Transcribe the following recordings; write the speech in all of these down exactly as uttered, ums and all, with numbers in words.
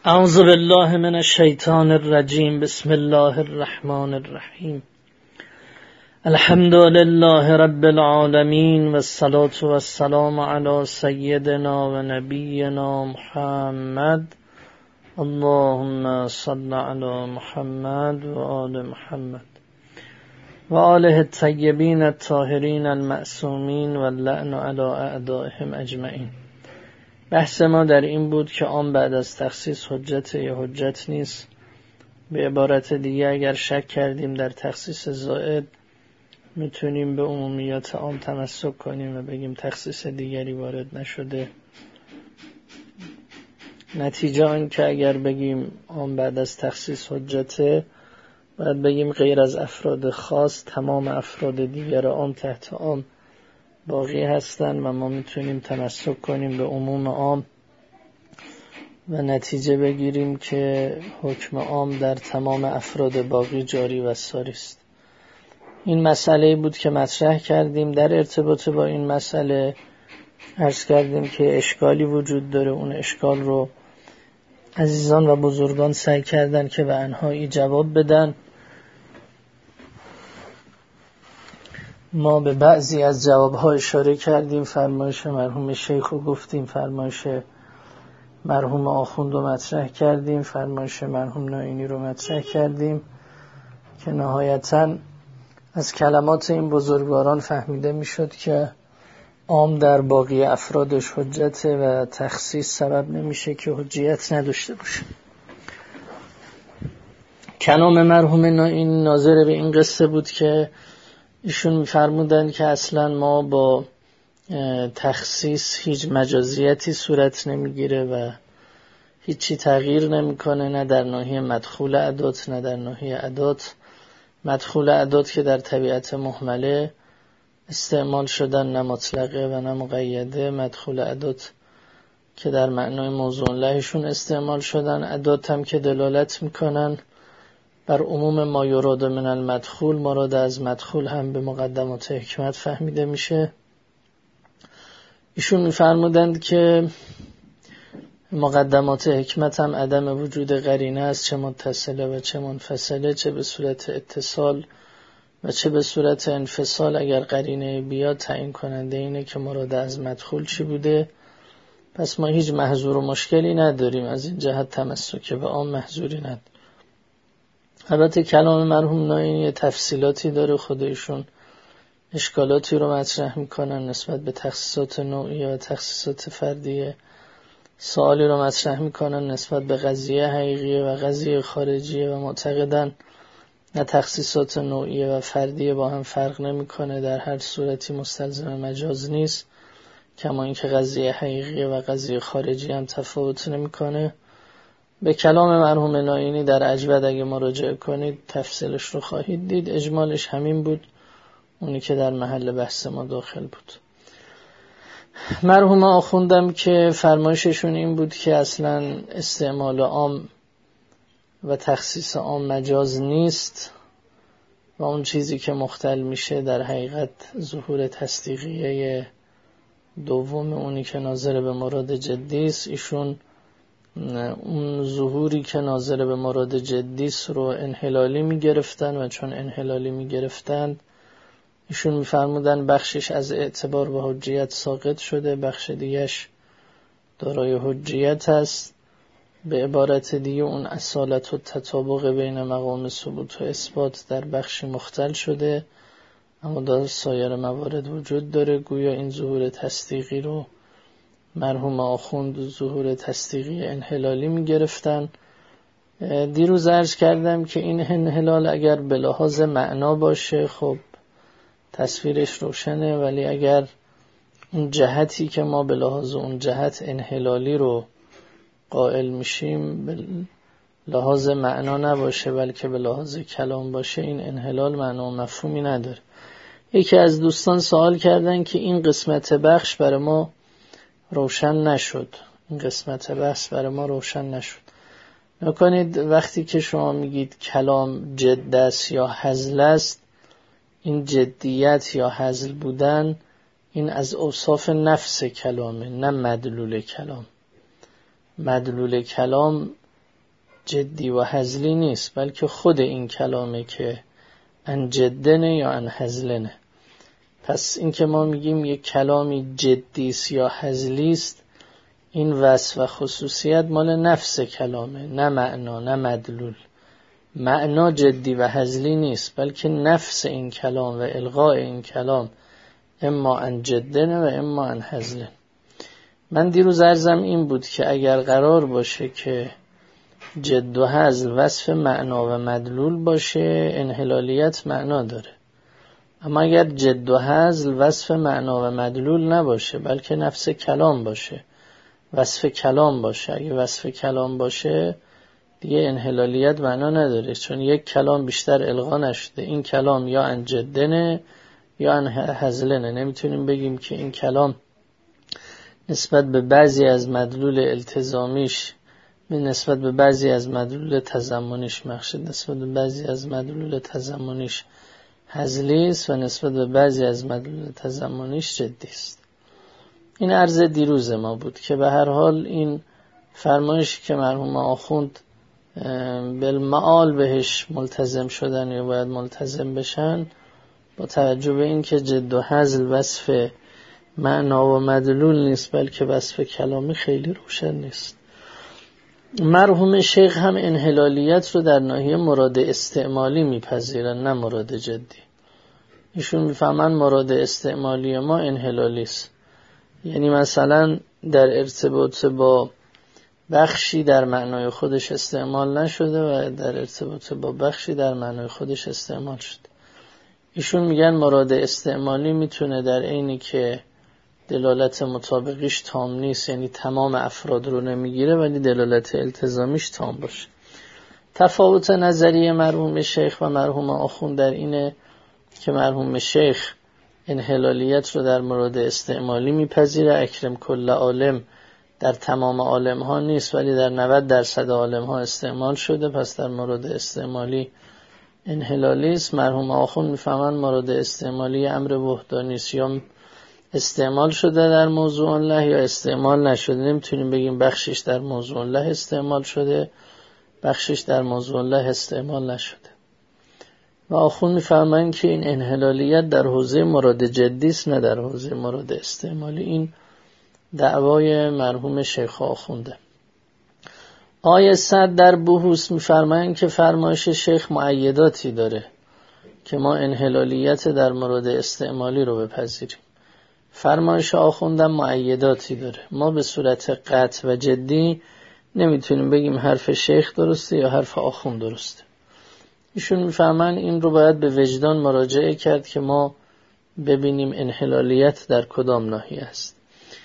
اعوذ بالله من الشیطان الرجیم. بسم الله الرحمن الرحیم. الحمد لله رب العالمین و الصلاة و السلام علی سیدنا و نبینا محمد. اللهم صل علی محمد و آل محمد و آله الطیبین الطاهرین المعصومین و اللعن علی اعدائهم اجمعین. بحث ما در این بود که عام بعد از تخصیص حجت یا حجت نیست. به عبارت دیگه اگر شک کردیم در تخصیص زائد میتونیم به عمومیات عام تمسک کنیم و بگیم تخصیص دیگری وارد نشده. نتیجه آن که اگر بگیم عام بعد از تخصیص حجته، باید بگیم غیر از افراد خاص تمام افراد دیگر عام تحت عام باقی هستن و ما میتونیم تمسک کنیم به عموم عام و نتیجه بگیریم که حکم عام در تمام افراد باقی جاری و ساری است. این مسئله بود که مطرح کردیم. در ارتباط با این مسئله عرض کردیم که اشکالی وجود داره. اون اشکال رو عزیزان و بزرگان سعی کردن که به انهایی جواب بدن. ما به بعضی از جوابها اشاره کردیم. فرمایش مرحوم شیخ رو گفتیم، فرمایش مرحوم آخوند رو مطرح کردیم، فرمایش مرحوم ناینی رو مطرح کردیم که نهایتاً از کلمات این بزرگواران فهمیده میشد که عام در باقی افرادش حجته و تخصیص سبب نمیشه که حجیت نداشته باشه. کلام مرحوم ناینی ناظر به این قصه بود که ایشون می‌فرمودند که اصلا ما با تخصیص هیچ مجازیتی صورت نمیگیره و هیچی تغییر نمیکنه، نه در ناحیه مدخول ادات نه در ناحیه ادات. مدخول ادات که در طبیعت مهمله استعمال شدن، نه مطلقه و نه مقیده. مدخول ادات که در معنای موضوع لهشون استعمال شدن. ادات هم که دلالت میکنن بر عموم ما یراد من المدخول، مراد از مدخول هم به مقدمات حکمت فهمیده میشه. ایشون میفرمودند که مقدمات حکمت هم عدم وجود قرینه است، چه متصله و چه منفصله، چه به صورت اتصال و چه به صورت انفصال. اگر قرینه بیاد تعیین کننده اینه که مراد از مدخول چی بوده. پس ما هیچ محظور و مشکلی نداریم، از این جهت تمسک به عام محظوری نداریم. البته کلام مرحوم ناینی تفصیلاتی داره، خودشون اشکالاتی رو مطرح میکنن نسبت به تخصیصات نوعی و تخصیصات فردیه. سوالی رو مطرح میکنن نسبت به قضیه حقیقیه و قضیه خارجیه و معتقدن نه تخصیصات نوعی و فردیه با هم فرق نمیکنه، در هر صورتی مستلزم مجاز نیست، کما اینکه قضیه حقیقیه و قضیه خارجی هم تفاوت نمیکنه. به کلام مرحوم ناینی در اجود اگه مراجعه کنید تفصیلش رو خواهید دید. اجمالش همین بود، اونی که در محل بحث ما داخل بود. مرحوم آخوندم که فرمایششون این بود که اصلا استعمال عام و تخصیص عام مجاز نیست و اون چیزی که مختل میشه در حقیقت ظهور تصدیقیه دوم، اونی که ناظر به مراد جدی است. ایشون اون ظهوری که ناظر به مراد جدی است رو انحلالی میگرفتن و چون انحلالی میگرفتند ایشون میفرمودن بخشش از اعتبار به حجیت ساقط شده، بخش دیگش دارای حجیت است. به عبارت دیگه اون اصالت و تطابق بین مقام ثبوت و اثبات در بخشی مختل شده، اما در سایر موارد وجود داره. گویا این ظهور تصدیقی رو مرحوم آخوند ظهور تصدیقی انحلالی می گرفتن. دیروز عرض کردم که این انحلال اگر به لحاظ معنا باشه خب تصویرش روشنه، ولی اگر اون جهتی که ما به لحاظ اون جهت انحلالی رو قائل میشیم به لحاظ معنا نباشه بلکه به لحاظ کلام باشه، این انحلال معنا و مفهومی نداره. یکی از دوستان سوال کردن که این قسمت بخش برای ما روشن نشد، این قسمت بحث برای ما روشن نشد. نکنید وقتی که شما میگید کلام جد است یا هزل است، این جدیت یا هزل بودن این از اوصاف نفس کلامه، نه مدلول کلام. مدلول کلام جدی و هزلی نیست، بلکه خود این کلامه که ان جدنه یا ان هزلنه. پس این که ما میگیم یک کلامی جدی است یا هزلی است، این وصف و خصوصیت مال نفس کلامه، نه معنا نه مدلول. معنا جدی و هزلی نیست، بلکه نفس این کلام و الغاء این کلام اما ان جدنه و اما ان هزلنه. من دیروز عرضم این بود که اگر قرار باشه که جد و هزل وصف معنا و مدلول باشه، انحلالیت معنا داره. اما اگر جد و هزل وصف معنا و مدلول نباشه، بلکه نفس کلام باشه، وصف کلام باشه، اگه وصف کلام باشه دیگه انحلالیت معنا نداره، چون یک کلام بیشتر الغا نشده. این کلام یا ان جدنه یا ان هزلنه. نمیتونیم بگیم که این کلام نسبت به بعضی از مدلول التزامیش، نسبت به بعضی از مدلول تضمنیش مقصد نسبت به بعضی از مدلول تضمنیش هزلی است و نسبت به بعضی از مدلول تضمنیش جدی است. این عرض دیروز ما بود که به هر حال این فرمایشی که مرحوم آخوند بالمعال بهش ملتزم شدن یا باید ملتزم بشن، با توجه به این که جد و هزل وصف معنا و مدلول نیست بلکه وصف کلامی، خیلی روشن نیست. مرحوم شیخ هم انحلالیت رو در ناحیه مراد استعمالی میپذیرن، نه مراد جدی. ایشون میفهمن مراد استعمالی ما انحلالی است، یعنی مثلا در ارتباط با بخشی در معنای خودش استعمال نشده و در ارتباط با بخشی در معنای خودش استعمال شده. ایشون میگن مراد استعمالی میتونه در عینی که دلالت مطابقیش تام نیست، یعنی تمام افراد رو نمیگیره، ولی دلالت التزامیش تام باشه. تفاوت نظریه مرحوم شیخ و مرحوم آخوند در اینه که مرحوم شیخ انحلالیت رو در مراد استعمالی میپذیره. اکرم کل عالم در تمام عالم ها نیست، ولی در نود درصد عالم ها استعمال شده، پس در مراد استعمالی انحلالی است. مرحوم آخوند میفهمن مراد استعمالی امر وحدانی است، یا استعمال شده در موضوع الله یا استعمال نشده. نمیتونیم بگیم بخشش در موضوع الله استعمال شده، بخشش در موضوع الله استعمال نشده. و آخوند میفهمن که این انحلالیت در حوزه مراد جدی است، نه در حوزه مراد استعمالی. این دعوای مرحوم شیخ آخونده. آیه صد در بحوث میفرمایند که فرمایش شیخ مؤیداتی داره که ما انحلالیت در مراد استعمالی رو بپذیریم. فرمایش آخوندم مؤیداتی داره. ما به صورت قطع و جدی نمیتونیم بگیم حرف شیخ درسته یا حرف آخوند درسته. ایشون میفهمن این رو باید به وجدان مراجعه کرد که ما ببینیم انحلالیت در کدام ناحیه است.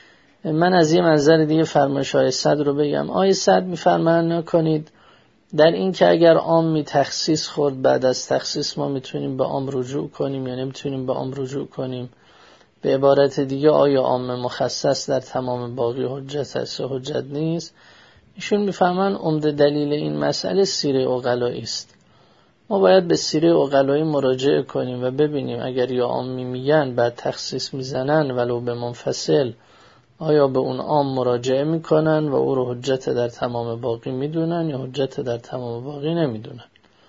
من از یه منظر دیگه فرمایش آیه صد رو بگم. آیه صد میفرمان نکنید در این که اگر عامی تخصیص خورد، بعد از تخصیص ما میتونیم به عام رجوع کنیم یا نمیتونیم به عام رجوع کنیم. به عبارت دیگه آیا عام مخصص در تمام باقی حجت است یا حجت نیست؟ ایشون میفهمن عمده دلیل این مسئله سیره عقلایی است. ما باید به سیره عقلایی مراجعه کنیم و ببینیم اگر یا عامی میگن بعد تخصیص میزنن ولو به منفصل، آیا به اون عام مراجعه میکنن و او رو حجت در تمام باقی میدونن یا حجت در تمام باقی نمیدونن.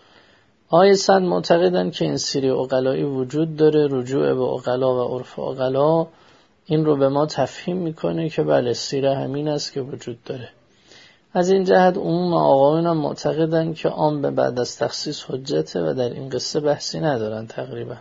آیه صد معتقدن که این سیره عقلایی وجود داره، رجوع به عقلا و عرف عقلا این رو به ما تفهیم میکنه که بله سیره همین است که وجود داره. از این جهت عموم آقایون هم معتقدن که عام به بعد از تخصیص حجته و در این قصه بحثی ندارن تقریبا.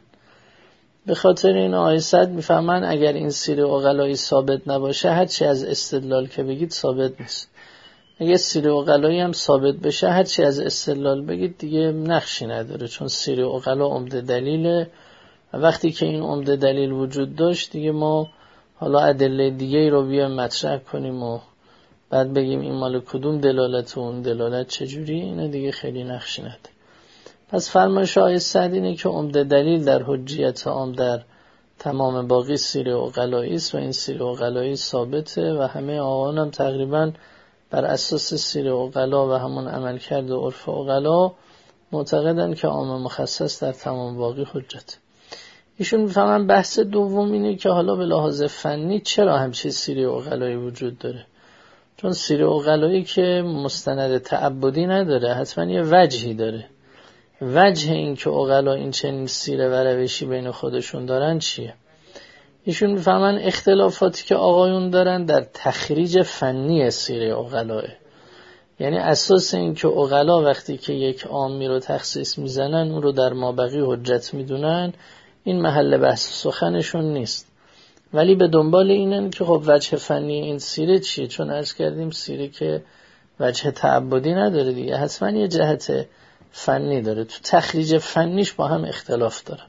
به خاطر این آیه صد میفهمن اگر این سیره عقلایی ثابت نباشه، هرچی از استدلال که بگید ثابت نیست. اگر سیره عقلایی هم ثابت بشه، هرچی از استدلال بگید دیگه نقشی نداره، چون سیره عقلا عمده دلیله و وقتی که این عمده دلیل وجود داشت دیگه ما حالا ادله دیگه رو بیایم مطرح کنیم و بعد بگیم این مال کدوم دلالت و اون دلالت چجوری، اینه دیگه خیلی نقشی نداره. پس فرمایش آیه صد اینه که عمده دلیل در حجیت عام در تمام باقی سیره عقلایی است و این سیره عقلایی ثابته و همه آقایان هم تقریبا بر اساس سیره عقلا و همون عملکرد و عرف عقلا معتقدن که عام مخصص در تمام باقی حجت. ایشون میفهمن بحث دوم اینه که حالا به لحاظ فنی چرا همچین سیره عقلایی وجود داره. چون سیره عقلایی که مستند تعبدی نداره، حتما یه وجهی داره. وجه این که عقلا این چنین سیره و روشی بین خودشون دارن چیه؟ ایشون میفهمن اختلافاتی که آقایون دارن در تخریج فنی سیره عقلاه. یعنی اساس این که عقلا وقتی که یک عامی رو تخصیص میزنن اون رو در مابقی حجت میدونن، این محل بحث سخنشون نیست. ولی به دنبال اینن که خب وجه فنی این سیره چیه؟ چون عرض کردیم سیره که وجه تعبدی نداره دیگه، حتما یه جهت فنی داره. تو تخریج فنیش با هم اختلاف داره.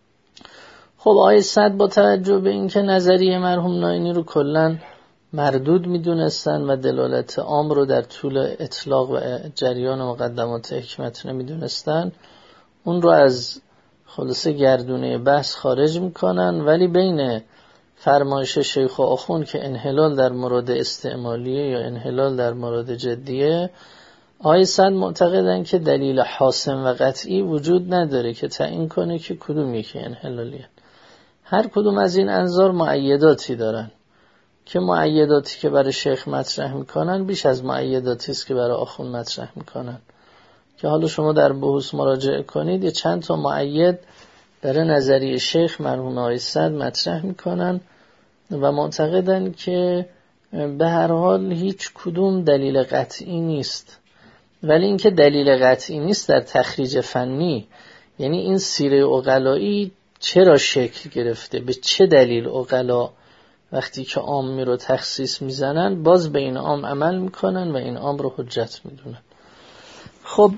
خب آقای سعد با توجه به اینکه نظریه مرحوم ناینی رو کلاً مردود میدونستن و دلالت عام رو در طول اطلاق و جریان مقدمات حکمت نمیدونستن، اون رو از خلاصه گردونه بحث خارج میکنن. ولی بین فرمایش شیخ و آخوند که انحلال در مورد استعمالیه یا انحلال در مورد جدیه، آقای سعد معتقدن که دلیل حاسم و قطعی وجود نداره که تعیین کنه که کدوم یکی انحلالیه. هر کدوم از این انظار مؤیداتی دارن که مؤیداتی که برای شیخ مطرح میکنن بیش از مؤیداتی است که برای آخوند مطرح میکنن، که حالا شما در بحوث مراجعه کنید یه چند تا مؤید برای نظریه شیخ مرحوم آقای سعد مطرح میکنن و معتقدن که به هر حال هیچ کدوم دلیل قطعی نیست. ولی اینکه دلیل قطعی نیست در تخریج فنی، یعنی این سیره عقلایی چرا شکل گرفته، به چه دلیل عقلا وقتی که عامی رو تخصیص میزنن باز به این عام عمل میکنن و این عام رو حجت میدونن. خب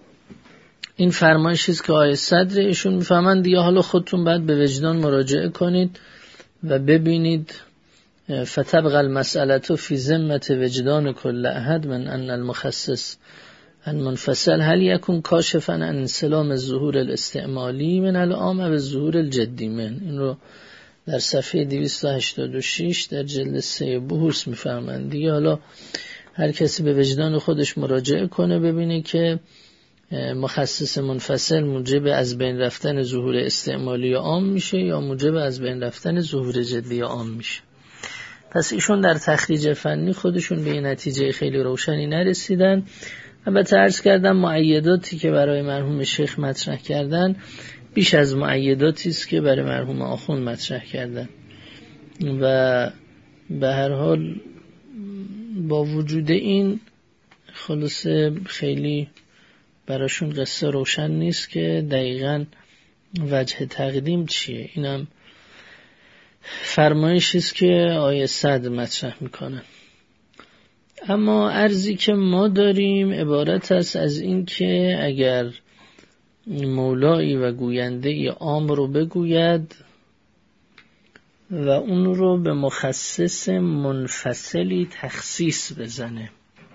این فرمایشی است که آیه صدر ایشون میفهمن دیگه. حالا خودتون بعد به وجدان مراجعه کنید و ببینید فتبقى المسئله فی ذمة وجدان کل احد من ان المخصص المنفصل هل یکون کاشفا عن انسلام الظهور الاستعمالی من العام و الظهور الجدی من. این رو در صفحه دویست و هشتاد و شش در جلد سه بحوث میفرمند دیگه. حالا هر کسی به وجدان خودش مراجعه کنه ببینه که مخصص منفصل موجب از بین رفتن ظهور استعمالی عام میشه یا موجب از بین رفتن ظهور جدی عام میشه. پس ایشون در تخریج فنی خودشون به این نتیجه خیلی روشنی نرسیدن. البته عرض کردم مؤیداتی که برای مرحوم شیخ مطرح کردن بیش از مؤیداتی است که برای مرحوم آخوند مطرح کردن و به هر حال با وجود این خلاصه خیلی براشون قصه روشن نیست که دقیقاً وجه تقدیم چیه. اینم فرمایشی است که آیه صدر مطرح میکنن. اما عرضی که ما داریم عبارت است از این که اگر مولایی و گوینده ای عام رو بگوید و اون رو به مخصص منفصلی تخصیص بزنه،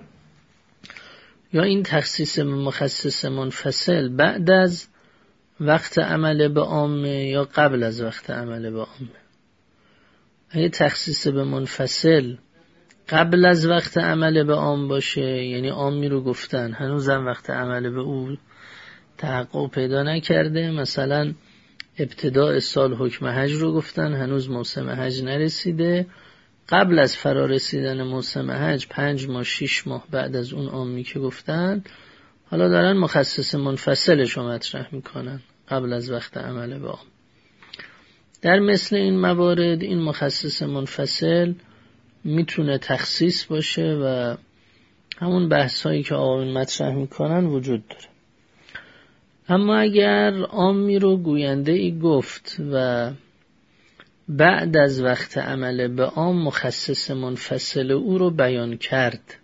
یا این تخصیص مخصص منفصل بعد از وقت عمل به عام یا قبل از وقت عمل به عام. اگه تخصیص به منفصل قبل از وقت عمل به عام باشه، یعنی عامی رو گفتن هنوزم وقت عمل به او تحقق پیدا نکرده، مثلا ابتداء سال حکم حج رو گفتن هنوز موسم حج نرسیده، قبل از فرا رسیدن موسم حج پنج ماه شش ماه بعد از اون عامی که گفتن حالا دارن مخصص منفصلش رو مطرح میکنن قبل از وقت عمل به عام. در مثل این موارد این مخصص منفصل میتونه تخصیص باشه و همون بحث هایی که آقایون مطرح میکنن وجود داره. اما اگر عامی رو گوینده ای گفت و بعد از وقت عمل به عام مخصص منفصل او رو بیان کرد،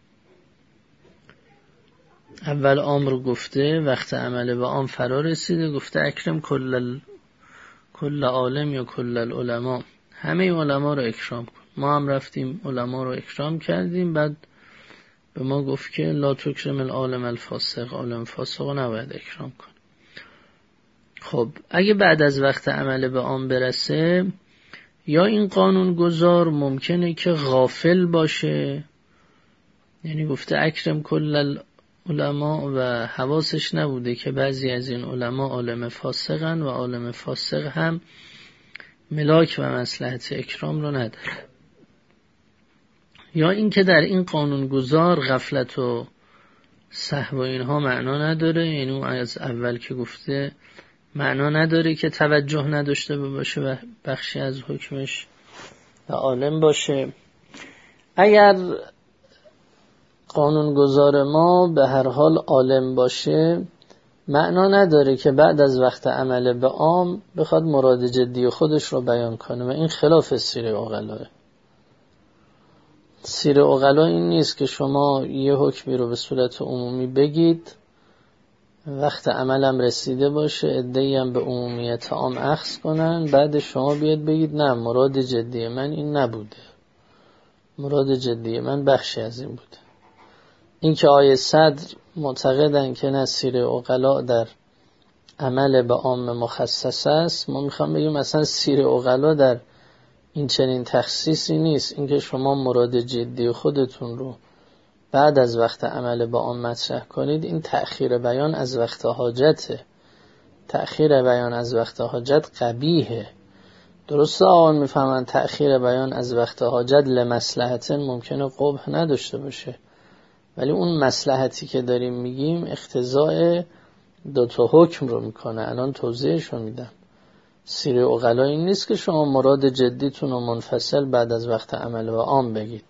اول عام رو گفته وقت عمل به عام فرا رسیده، گفته اکرم کل کل عالم یا کل العلماء، همه علما رو اکرام کن. ما هم رفتیم علما رو اکرام کردیم، بعد به ما گفت که لا تکرم العالم الفاسق، عالم فاسق رو نباید اکرام کن. خب اگه بعد از وقت عمل به عام برسه، یا این قانون گذار ممکنه که غافل باشه، یعنی گفته اکرم کل العلماء و حواسش نبوده که بعضی از این علما عالم فاسقن و عالم فاسق هم ملاک و مصلحت اکرام رو نداره. یا اینکه در این قانونگذار غفلت و سهو و اینها معنا نداره، یعنی اون از اول که گفته معنا نداره که توجه نداشته باشه و بخشی از حکمش و عالم باشه. اگر قانونگذار ما به هر حال عالم باشه، معنا نداره که بعد از وقت عمل به عام بخواد مراد جدی خودش رو بیان کنه و این خلاف سیر عقلاه. سیر عقلا این نیست که شما یه حکمی رو به صورت عمومی بگید، وقت عملم رسیده باشه عده‌ای هم به عمومیت عام اخذ کنن، بعد شما بیاد بگید نه مراد جدی من این نبوده، مراد جدی من بخشی از این بوده. این که آیه صدر معتقدن که نه سیر عقلا در عمل به عام مخصص است، ما میخوام بگیم مثلا سیر عقلا در این چنین تخصیصی نیست. اینکه شما مراد جدی خودتون رو بعد از وقت عمل به عام مطرح کنید، این تأخیر بیان از وقت حاجته. تأخیر بیان از وقت حاجت قبیحه. درسته آقا میفهمن تأخیر بیان از وقت حاجت لمصلحت ممکنه قبح نداشته باشه، ولی اون مصلحتی که داریم میگیم اقتضاء دو تا حکم رو میکنه. الان توضیحش رو میدم. سیر عقلا این نیست که شما مراد جدیتون رو منفصل بعد از وقت عمل به عام بگید.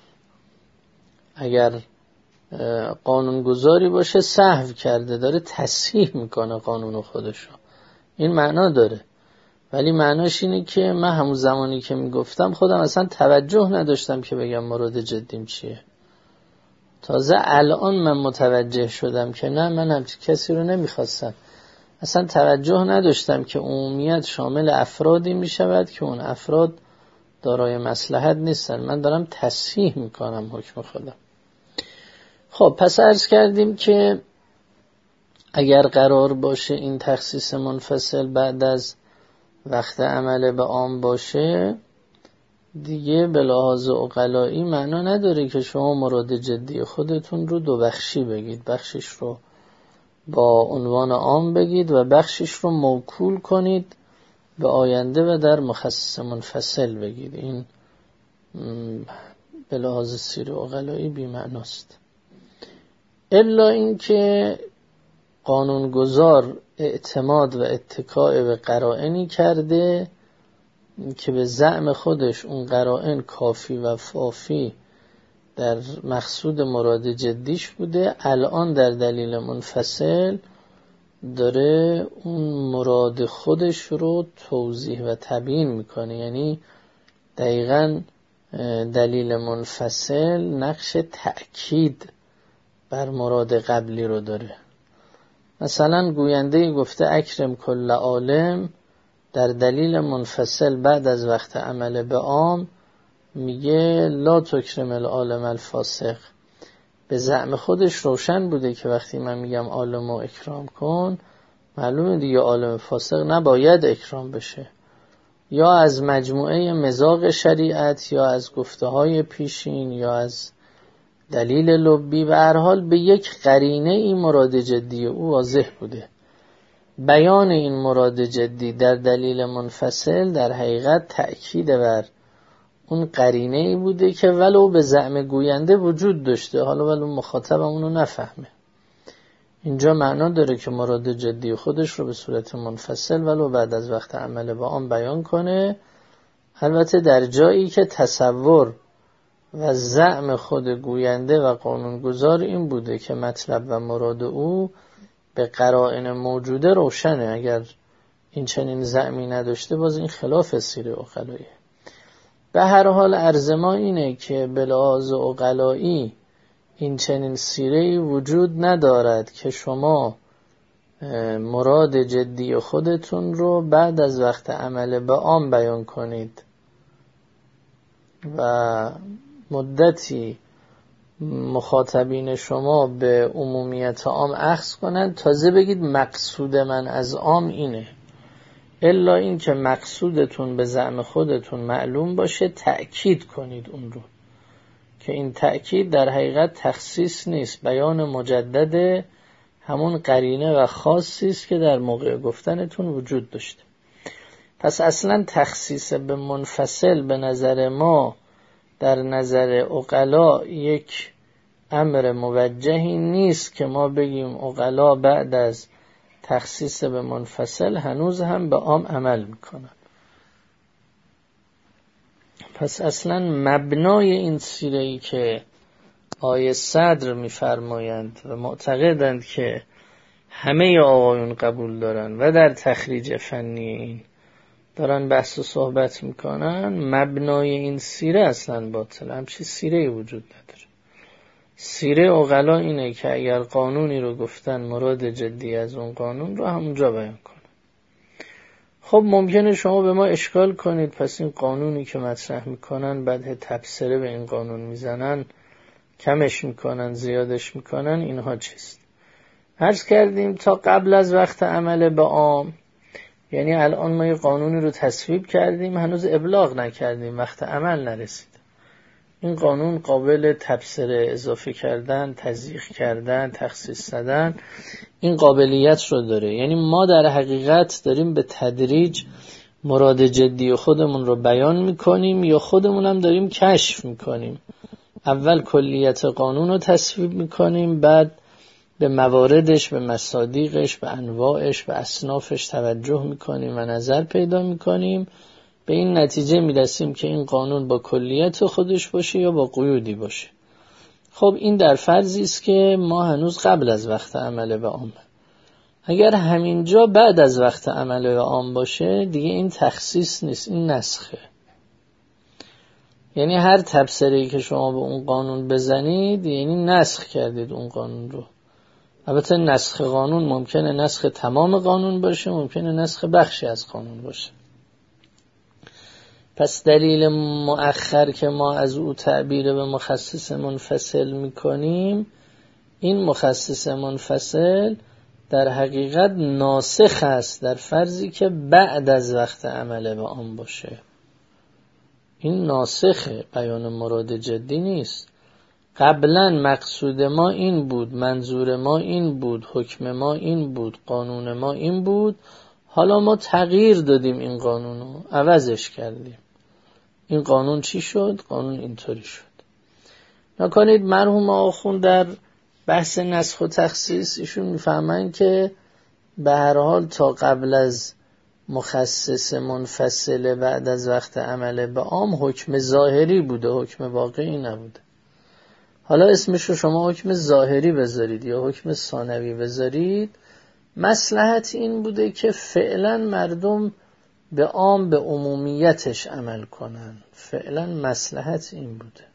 اگر قانونگذاری باشه سهو کرده، داره تصحیح میکنه قانون خودشو، این معنا داره. ولی معناش اینه که من همون زمانی که میگفتم خودم اصلا توجه نداشتم که بگم مراد جدیم چیه. تازه الان من متوجه شدم که نه، من همچین کسی رو نمیخواستم، اصلا توجه نداشتم که عمومیت شامل افرادی میشود که اون افراد دارای مصلحت نیستن. من دارم تصحیح میکنم حکم خودم. خب پس عرض کردیم که اگر قرار باشه این تخصیص منفصل بعد از وقت عمل به عام باشه، دیگه به لحاظ عقلایی معنا نداره که شما مراد جدی خودتون رو دو بخشی بگید، بخشش رو با عنوان عام بگید و بخشش رو موکول کنید به آینده و در مخصص منفصل بگید. این به لحاظ سیر عقلایی بی معناست. الا اینکه قانونگذار اعتماد و اتکاء به قرائنی کرده که به زعم خودش اون قرائن کافی و فافی در مقصود مراد جدیش بوده، الان در دلیل منفصل داره اون مراد خودش رو توضیح و تبیین میکنه. یعنی دقیقاً دلیل منفصل نقش تأکید بر مراد قبلی رو داره. مثلا گوینده گفته اکرم کل عالم، در دلیل منفصل بعد از وقت عمل به عام میگه لا تکرم العالم الفاسق. به زعم خودش روشن بوده که وقتی من میگم عالم رو اکرام کن، معلومه دیگه عالم فاسق نباید اکرام بشه. یا از مجموعه مزاق شریعت، یا از گفته های پیشین، یا از دلیل لبی، و هر حال به یک قرینه این مراد جدی او واضح بوده. بیان این مراد جدی در دلیل منفصل در حقیقت تأکید بر اون قرینه ای بوده که ولو به زعم گوینده وجود داشته، حالا ولو مخاطب اونو نفهمه. اینجا معنا داره که مراد جدی خودش رو به صورت منفصل ولو بعد از وقت عمل با آن بیان کنه، البته در جایی که تصور و زعم خود گوینده و قانونگذار این بوده که مطلب و مراد او به قرائن موجوده روشنه. اگر این چنین زعمی نداشته باز این خلاف سیر عقلاییه. به هر حال عرض ما اینه که به لحاظ عقلایی این چنین سیره‌ای وجود ندارد که شما مراد جدی خودتون رو بعد از وقت عمل به عام بیان کنید و مدتی مخاطبین شما به عمومیت عام اخذ کنند، تازه بگید مقصود من از عام اینه. الا این که مقصودتون به زعم خودتون معلوم باشه تأکید کنید اون رو، که این تأکید در حقیقت تخصیص نیست، بیان مجدد همون قرینه و خاصی است که در موقع گفتنتون وجود داشته. پس اصلا تخصیص به منفصل به نظر ما در نظر عقلا یک امر موجهی نیست که ما بگیم عقلا بعد از تخصیص به منفصل هنوز هم به عام عمل میکنن. پس اصلا مبنای این سیره‌ای که آیه صدر میفرمایند و معتقدند که همه آقایون قبول دارن و در تخریج فنی این دارن بحث و صحبت میکنن، مبنای این سیره اصلا باطل. همچی سیره وجود نداره. سیره عقلا اینه که اگر قانونی رو گفتن مراد جدی از اون قانون رو همونجا بیان کنن. خب ممکنه شما به ما اشکال کنید پس این قانونی که مطرح میکنن بعد تبصره به این قانون میزنن، کمش میکنن زیادش میکنن، اینها چیست؟ عرض کردیم تا قبل از وقت عمل به عام، یعنی الان ما یه قانونی رو تصویب کردیم هنوز ابلاغ نکردیم، وقت عمل نرسید. این قانون قابل تبصره اضافه کردن، تضییق کردن، تخصیص زدن این قابلیت رو داره. یعنی ما در حقیقت داریم به تدریج مراد جدی خودمون رو بیان میکنیم یا خودمون هم داریم کشف میکنیم. اول کلیت قانون رو تصویب میکنیم، بعد به مواردش، به مصادیقش، به انواعش، به اصنافش توجه میکنیم و نظر پیدا میکنیم. به این نتیجه میرسیم که این قانون با کلیت خودش باشه یا با قیودی باشه. خب این در فرضی است که ما هنوز قبل از وقت عمل به عام. اگر همینجا بعد از وقت عمل به عام باشه دیگه این تخصیص نیست، این نسخه. یعنی هر تبصره‌ای که شما به اون قانون بزنید یعنی نسخ کردید اون قانون رو. البته نسخ قانون ممکنه نسخ تمام قانون باشه، ممکنه نسخ بخشی از قانون باشه. پس دلیل مؤخر که ما از او تعبیر به مخصص منفصل میکنیم، این مخصص منفصل در حقیقت ناسخ است در فرضی که بعد از وقت عمل به عام باشه. این ناسخه، بیان مراد جدی نیست. قبلا مقصود ما این بود، منظور ما این بود، حکم ما این بود، قانون ما این بود، حالا ما تغییر دادیم این قانونو، عوضش کردیم. این قانون چی شد؟ قانون اینطوری شد. نکنید مرحوم آخوند در بحث نسخ و تخصیص ایشون میفهمن که به هر حال تا قبل از مخصص منفصل بعد از وقت عمل به عام حکم ظاهری بوده، حکم واقعی نبوده. حالا اسمش رو شما حکم ظاهری بذارید یا حکم ثانوی بذارید، مصلحت این بوده که فعلا مردم به عام به عمومیتش عمل کنن. فعلا مصلحت این بوده.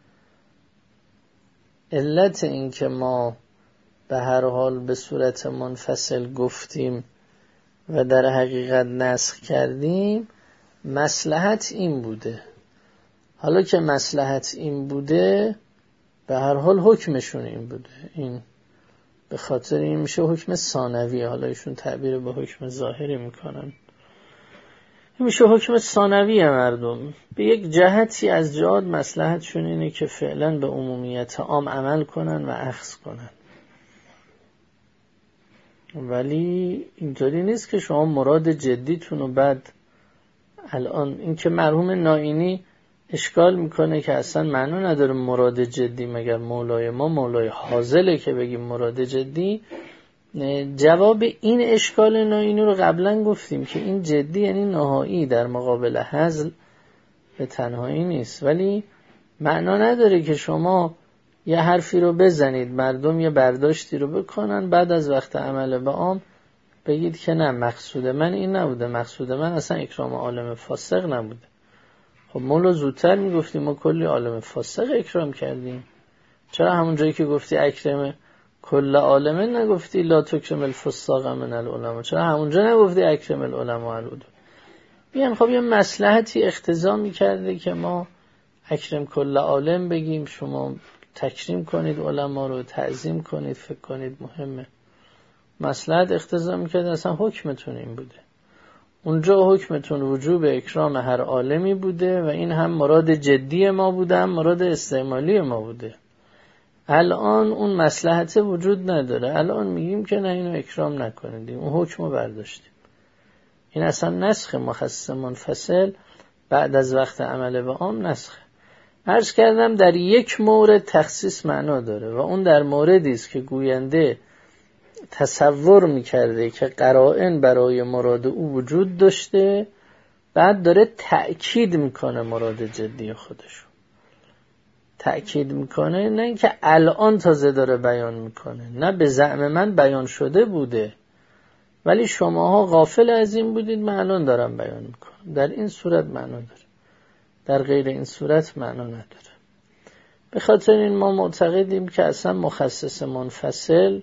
علت این که ما به هر حال به صورت منفصل گفتیم و در حقیقت نسخ کردیم، مصلحت این بوده. حالا که مصلحت این بوده به هر حال حکمشون این بوده. این به خاطر این میشه حکم ثانوی. حالا ایشون تعبیر به حکم ظاهری میکنن. این میشه حکم ثانوی مردم. به یک جهتی از جهات مصلحتشون اینه که فعلا به عمومیت عام عمل کنن و اخذ کنن. ولی اینطوری نیست که شما مراد جدیتون رو بعد الان، این که مرحوم نائینی اشکال میکنه که اصلا معنا نداره مراد جدی، مگر مولای ما مولای حاضله که بگیم مراد جدی. جواب این اشکال نائینی رو قبلا گفتیم که این جدی یعنی نهایی در مقابل هزل به تنهایی نیست. ولی معنا نداره که شما یه حرفی رو بزنید مردم یه برداشتی رو بکنن بعد از وقت عمل به عام بگید که نه مقصود من این نبوده، مقصود من اصلا اکرام عالم فاسق نبوده. خب مولا زودتر میگفتیم ما کلی عالم فاسق اکرام کردیم، چرا همون جایی که گفتی اکرم کل عالمه نگفتی لا تکرم الفساق من العلماء؟ چرا همونجا نگفتی اکرم العلماء العدول؟ بیان خب یه مصلحتی اقتضا میکرده که ما اکرم کل عالم بگیم، شما تکریم کنید علما رو، تعظیم کنید، فکر کنید مهمه. مصلحت اقتضا میکرده، اصلا حکمتون این بوده. اونجا حکمتون وجوب اکرام هر عالمی بوده و این هم مراد جدی ما بوده هم مراد استعمالی ما بوده. الان اون مصلحت وجود نداره، الان میگیم که نه اینو اکرام نکنید، اون حکم رو برداشتیم. این اصلا نسخ مخصص منفصل بعد از وقت عمل به عام نسخ. عرض کردم در یک مورد تخصیص معنا داره و اون در موردی است که گوینده تصور میکرده که قرائن برای مراد او وجود داشته، بعد داره تأکید میکنه مراد جدی خودشو، تأکید میکنه، نه اینکه الان تازه داره بیان میکنه، نه به زعم من بیان شده بوده ولی شماها غافل از این بودید، من الان دارم بیان میکنم. در این صورت معنا داره، در غیر این صورت معنا نداره. به خاطر این ما معتقدیم که اصلا مخصص منفصل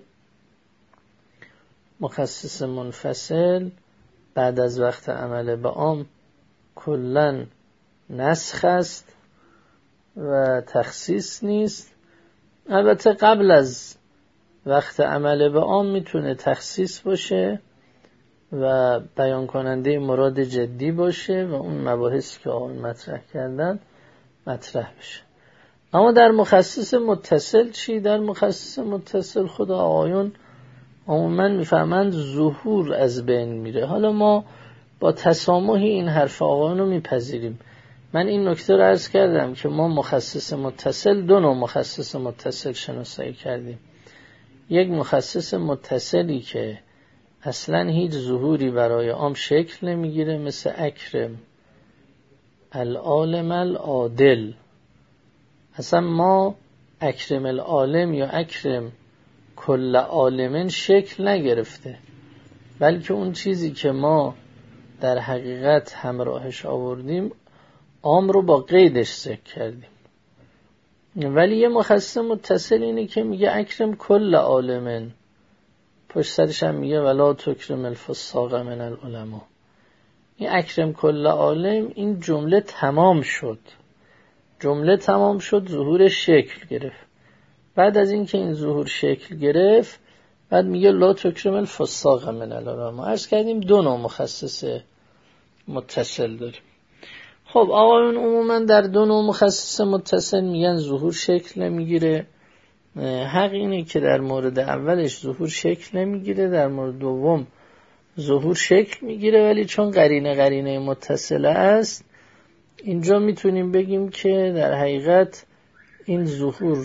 مخصص منفصل بعد از وقت عمل به عام کلن نسخ است و تخصیص نیست. البته قبل از وقت عمل به عام میتونه تخصیص باشه و بیان کننده مراد جدی باشه و اون مباحثی که آقایون مطرح کردن مطرح بشه. اما در مخصص متصل چی؟ در مخصص متصل خود آقایون عموما میفهمند ظهور از بین میره. حالا ما با تسامح این حرف آقایون رو میپذیریم. من این نکته رو عرض کردم که ما مخصص متصل، دو نوع مخصص متصل شناسایی کردیم. یک مخصص متصلی که اصلا هیچ ظهوری برای عام شکل نمیگیره، مثل اکرم العالم العادل. اصلا ما اکرم العالم یا اکرم کل عالمین شکل نگرفته، بلکه اون چیزی که ما در حقیقت همراهش آوردیم عام رو با قیدش ذکر کردیم. ولی یه مخصص متصل اینه که میگه اکرم کل عالمین، پشت سرش هم میگه ولا تکرم الفساق من العلماء. این اکرم کل عالم، این جمله تمام شد، جمله تمام شد، ظهور شکل گرفت. بعد از این که این ظهور شکل گرفت بعد میگه لا تکرم الفساق من العلماء. عرض کردیم دو نوع مخصص متصل داریم. خب آقایون عموما در دو نوع مخصص متصل میگن ظهور شکل نمیگیره. حق اینه که در مورد اولش ظهور شکل نمیگیره، در مورد دوم ظهور شکل میگیره، ولی چون قرینه قرینه متصله است اینجا میتونیم بگیم که در حقیقت این ظهور،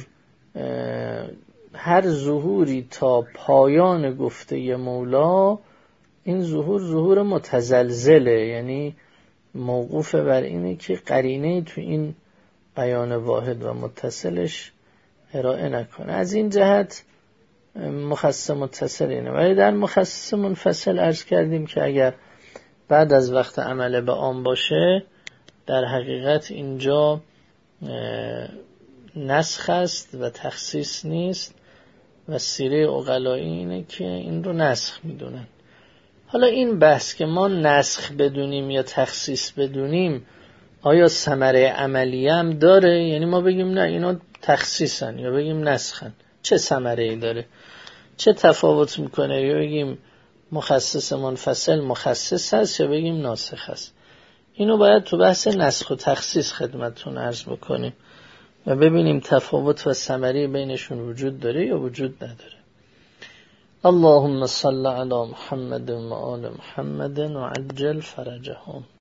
هر ظهوری تا پایان گفته مولا، این ظهور ظهور متزلزله، یعنی موقوف بر اینه که قرینه تو این بیان واحد و متصلش ارائه نکنه. از این جهت مخصص متصل اینه. ولی در مخصص منفصل عرض کردیم که اگر بعد از وقت عمل به عام باشه در حقیقت اینجا نسخ است و تخصیص نیست و سیره عقلایی اینه که این رو نسخ میدونن. حالا این بحث که ما نسخ بدونیم یا تخصیص بدونیم آیا ثمره عملی هم داره؟ یعنی ما بگیم نه اینا تخصیصن یا بگیم نسخن، چه ثمره‌ای داره؟ چه تفاوت میکنه؟ یا بگیم مخصص منفصل مخصص هست یا بگیم ناسخ هست؟ اینو باید تو بحث نسخ و تخصیص خدمتتون عرض بکنیم و ببینیم تفاوت و ثمره بینشون وجود داره یا وجود نداره. اللهم صل علی محمد و آل محمد و عجل فرجهم.